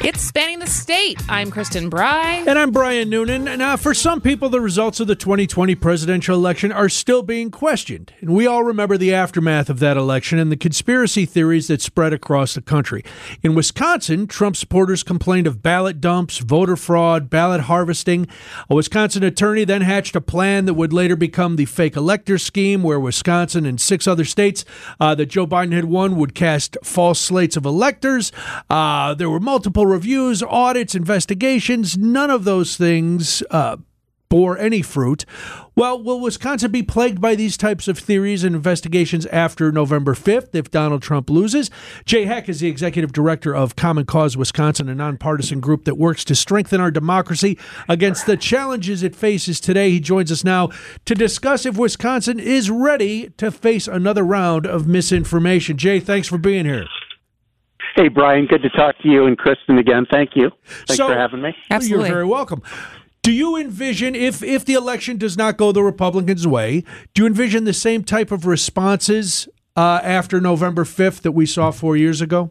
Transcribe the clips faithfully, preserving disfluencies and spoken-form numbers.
It's Spanning the State. I'm Kristen Bry. And I'm Brian Noonan. Now, for some people, the results of the twenty twenty presidential election are still being questioned. And we all remember the aftermath of that election and the conspiracy theories that spread across the country. In Wisconsin, Trump supporters complained of ballot dumps, voter fraud, ballot harvesting. A Wisconsin attorney then hatched a plan that would later become the fake elector scheme, where Wisconsin and six other states uh, that Joe Biden had won would cast false slates of electors. Uh, there were multiple reviews, audits, investigations. None of those things uh, bore any fruit. Well, will Wisconsin be plagued by these types of theories and investigations after November fifth if Donald Trump loses? Jay Heck is the executive director of Common Cause Wisconsin, a nonpartisan group that works to strengthen our democracy against the challenges it faces today. He joins us now to discuss if Wisconsin is ready to face another round of misinformation. Jay, thanks for being here. Hey, Brian, good to talk to you and Kristen again. Thank you. Thanks so, for having me. Absolutely. You're very welcome. Do you envision, if, if the election does not go the Republicans' way, do you envision the same type of responses uh, after November fifth that we saw four years ago?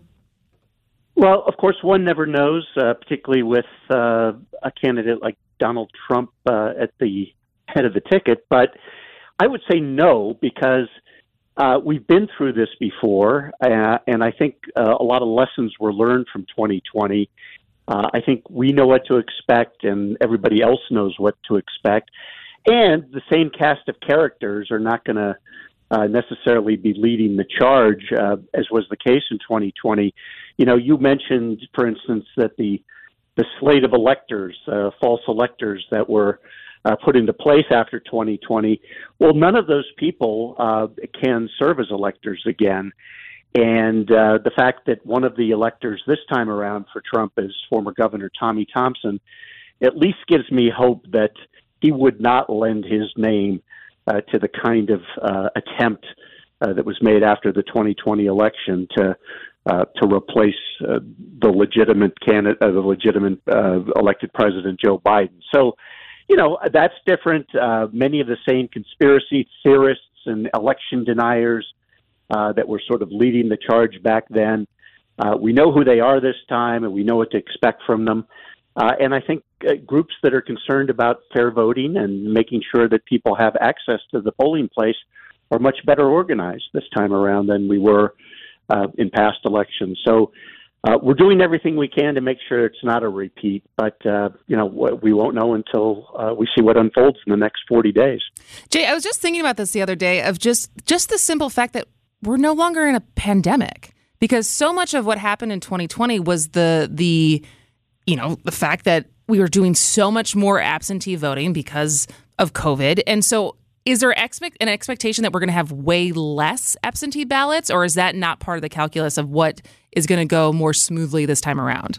Well, of course, one never knows, uh, particularly with uh, a candidate like Donald Trump uh, at the head of the ticket. But I would say no, because Uh, we've been through this before, uh, and I think uh, a lot of lessons were learned from twenty twenty. Uh, I think we know what to expect, and everybody else knows what to expect. And the same cast of characters are not going to uh, necessarily be leading the charge, uh, as was the case in twenty twenty. You know, you mentioned, for instance, that the the slate of electors, uh, false electors that were Uh, put into place after twenty twenty. Well, none of those people uh, can serve as electors again. And uh, the fact that one of the electors this time around for Trump is former Governor Tommy Thompson at least gives me hope that he would not lend his name uh, to the kind of uh, attempt uh, that was made after the twenty twenty election to uh, to replace uh, the legitimate candidate, uh, the legitimate uh, elected President Joe Biden. So, you know, that's different. Uh, many of the same conspiracy theorists and election deniers uh, that were sort of leading the charge back then. Uh, we know who they are this time, and we know what to expect from them. Uh, and I think uh, groups that are concerned about fair voting and making sure that people have access to the polling place are much better organized this time around than we were uh, in past elections. So, Uh, we're doing everything we can to make sure it's not a repeat, but, uh, you know, we won't know until uh, we see what unfolds in the next forty days. Jay, I was just thinking about this the other day of just, just the simple fact that we're no longer in a pandemic, because so much of what happened in twenty twenty was the, the, you know, the fact that we were doing so much more absentee voting because of COVID. And so is there expect an expectation that we're going to have way less absentee ballots, or is that not part of the calculus of what is going to go more smoothly this time around?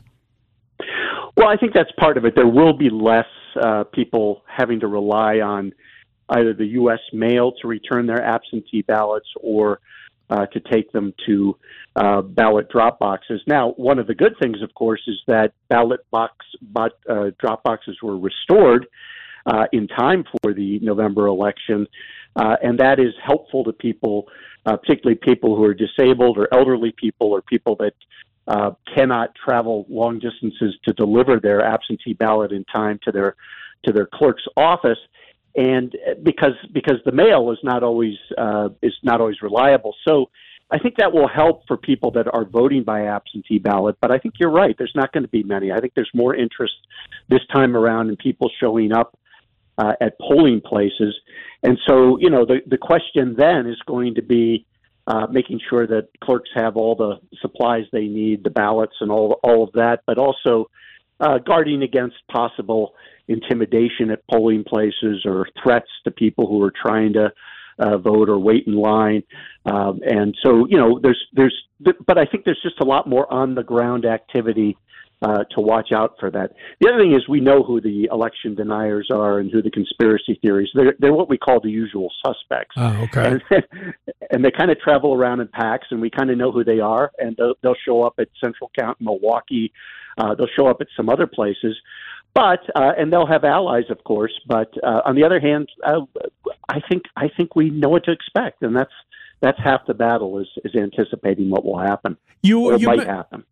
Well, I think that's part of it. There will be less uh, people having to rely on either the U S mail to return their absentee ballots or uh, to take them to uh, ballot drop boxes. Now, one of the good things, of course, is that ballot box but, uh, drop boxes were restored Uh, in time for the November election, uh, and that is helpful to people, uh, particularly people who are disabled or elderly people or people that uh, cannot travel long distances to deliver their absentee ballot in time to their to their clerk's office, and because because the mail is not always uh, is not always reliable. So I think that will help for people that are voting by absentee ballot. But I think you're right. There's not going to be many. I think there's more interest this time around in people showing up Uh, at polling places. And so, you know, the, the question then is going to be uh, making sure that clerks have all the supplies they need, the ballots and all, all of that, but also uh, guarding against possible intimidation at polling places or threats to people who are trying to uh, vote or wait in line. Um, and so, you know, there's, there's, but I think there's just a lot more on the ground activity Uh, to watch out for that. The other thing is we know who the election deniers are and who the conspiracy theories. They're, they're what we call the usual suspects. Oh, okay. And, and they kind of travel around in packs, and we kind of know who they are. And they'll, they'll show up at Central Count in Milwaukee. Uh, they'll show up at some other places. But uh, and they'll have allies, of course. But uh, on the other hand, uh, I think I think we know what to expect, and that's that's half the battle is is anticipating what will happen. You, or you might me- happen.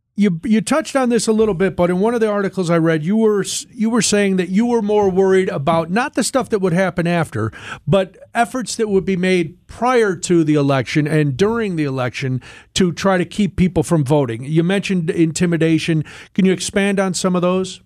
You you touched on this a little bit, but in one of the articles I read, you were you were saying that you were more worried about not the stuff that would happen after, but efforts that would be made prior to the election and during the election to try to keep people from voting. You mentioned intimidation. Can you expand on some of those?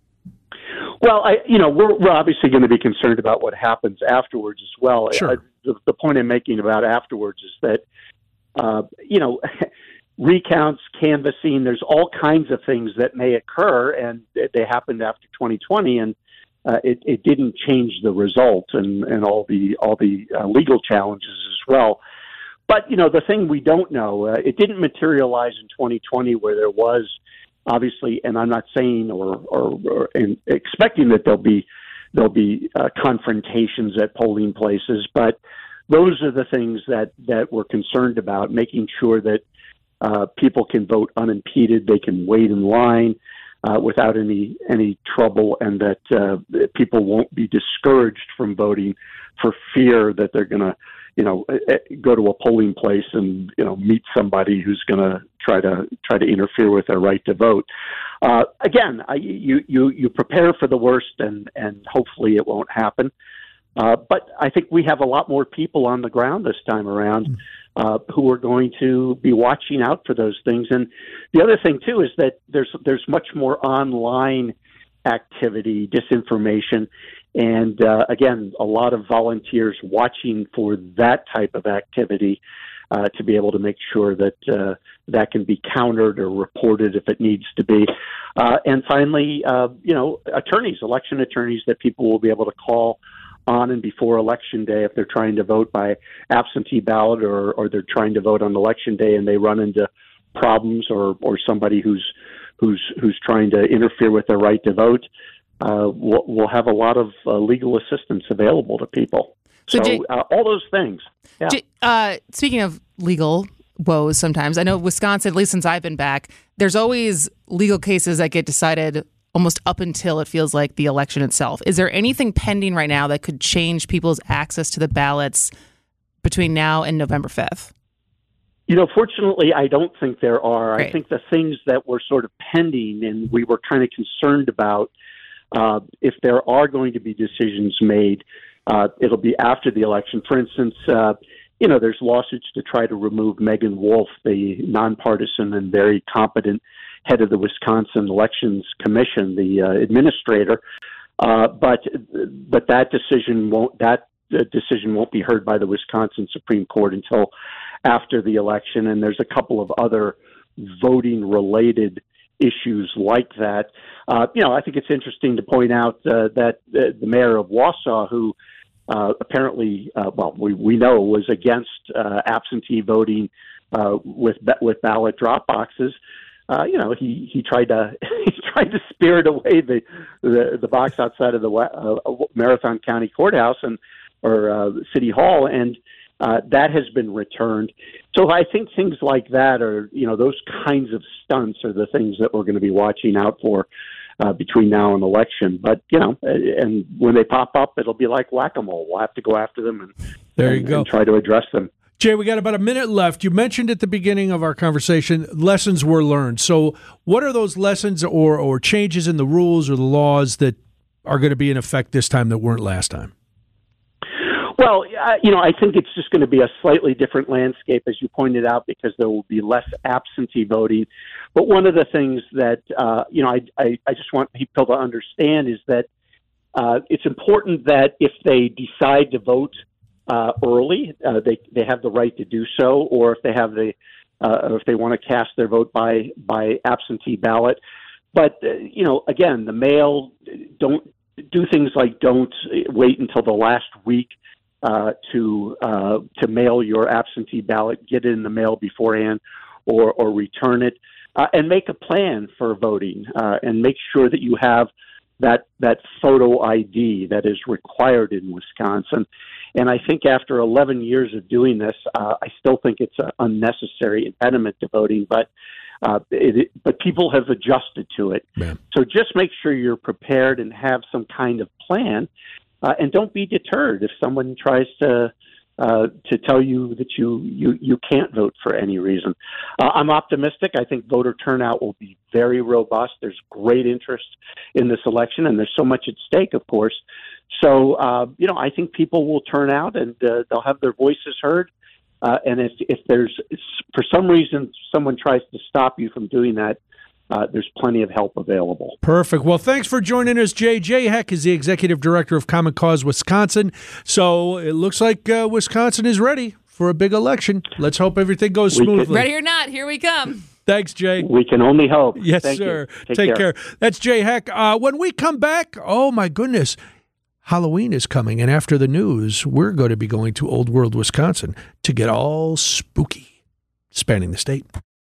Well, I, you know, we're, we're obviously going to be concerned about what happens afterwards as well. Sure. I, the, the point I'm making about afterwards is that, uh, you know, recounts, canvassing, there's all kinds of things that may occur, and they happened after twenty twenty, and uh, it, it didn't change the result and, and all the all the uh, legal challenges as well. But, you know, the thing we don't know, uh, it didn't materialize in twenty twenty where there was obviously, and I'm not saying or, or, or in expecting that there'll be there'll be uh, confrontations at polling places, but those are the things that, that we're concerned about, making sure that Uh, people can vote unimpeded. They can wait in line uh, without any any trouble, and that uh, people won't be discouraged from voting for fear that they're going to, you know, go to a polling place and you know meet somebody who's going to try to try to interfere with their right to vote. Uh, again, I, you you you prepare for the worst, and and hopefully it won't happen. Uh, but I think we have a lot more people on the ground this time around uh, who are going to be watching out for those things. And the other thing, too, is that there's there's much more online activity, disinformation, and, uh, again, a lot of volunteers watching for that type of activity uh, to be able to make sure that uh, that can be countered or reported if it needs to be. Uh, and finally, uh, you know, attorneys, election attorneys that people will be able to call on and before Election Day if they're trying to vote by absentee ballot or, or they're trying to vote on Election Day and they run into problems or, or somebody who's who's who's trying to interfere with their right to vote. Uh, we'll, we'll have a lot of uh, legal assistance available to people. So, so Jay, uh, all those things. Yeah. Jay, uh, speaking of legal woes, sometimes I know Wisconsin, at least since I've been back, there's always legal cases that get decided almost up until it feels like the election itself. Is there anything pending right now that could change people's access to the ballots between now and November fifth? You know, fortunately, I don't think there are. Great. I think the things that were sort of pending and we were kind of concerned about, uh, if there are going to be decisions made, uh, it'll be after the election. For instance, uh, you know, there's lawsuits to try to remove Megan Wolf, the nonpartisan and very competent head of the Wisconsin Elections Commission, the uh, administrator. Uh, but but that decision won't that uh, decision won't be heard by the Wisconsin Supreme Court until after the election. And there's a couple of other voting related issues like that. Uh, you know, I think it's interesting to point out uh, that uh, the mayor of Wausau, who uh, apparently, uh, well, we, we know was against uh, absentee voting uh, with with ballot drop boxes. Uh, you know, he, he tried to he tried to spirit away the the, the box outside of the uh, Marathon County Courthouse and or uh, City Hall, and uh, that has been returned. So I think things like that are, you know, those kinds of stunts are the things that we're going to be watching out for uh, between now and election. But you know, and when they pop up, it'll be like whack-a-mole. We'll have to go after them and there you and, go and try to address them. Jay, we got about a minute left. You mentioned at the beginning of our conversation lessons were learned. So what are those lessons or, or changes in the rules or the laws that are going to be in effect this time that weren't last time? Well, uh, you know, I think it's just going to be a slightly different landscape, as you pointed out, because there will be less absentee voting. But one of the things that, uh, you know, I, I, I just want people to understand is that uh, it's important that if they decide to vote Uh, early, uh, they they have the right to do so, or if they have the uh, or if they want to cast their vote by by absentee ballot. But uh, you know, again, the mail, don't do things like don't wait until the last week uh, to uh, to mail your absentee ballot. Get it in the mail beforehand, or or return it, uh, and make a plan for voting, uh, and make sure that you have that that photo I D that is required in Wisconsin. And I think after eleven years of doing this, uh, I still think it's an unnecessary impediment to voting, but uh, it, it, but people have adjusted to it. Man. So just make sure you're prepared and have some kind of plan, uh, and don't be deterred if someone tries to uh, to tell you that you, you, you can't vote for any reason. Uh, I'm optimistic. I think voter turnout will be very robust. There's great interest in this election, and there's so much at stake, of course. So, uh, you know, I think people will turn out, and uh, they'll have their voices heard. Uh, and if, if there's, for some reason, someone tries to stop you from doing that, Uh, there's plenty of help available. Perfect. Well, thanks for joining us, Jay. Jay Heck is the executive director of Common Cause Wisconsin. So it looks like uh, Wisconsin is ready for a big election. Let's hope everything goes smoothly. Ready or not, here we come. Thanks, Jay. We can only hope. Yes, Thank sir. You. Take, Take care. care. That's Jay Heck. Uh, when we come back, oh, my goodness, Halloween is coming. And after the news, we're going to be going to Old World, Wisconsin to get all spooky, spanning the state.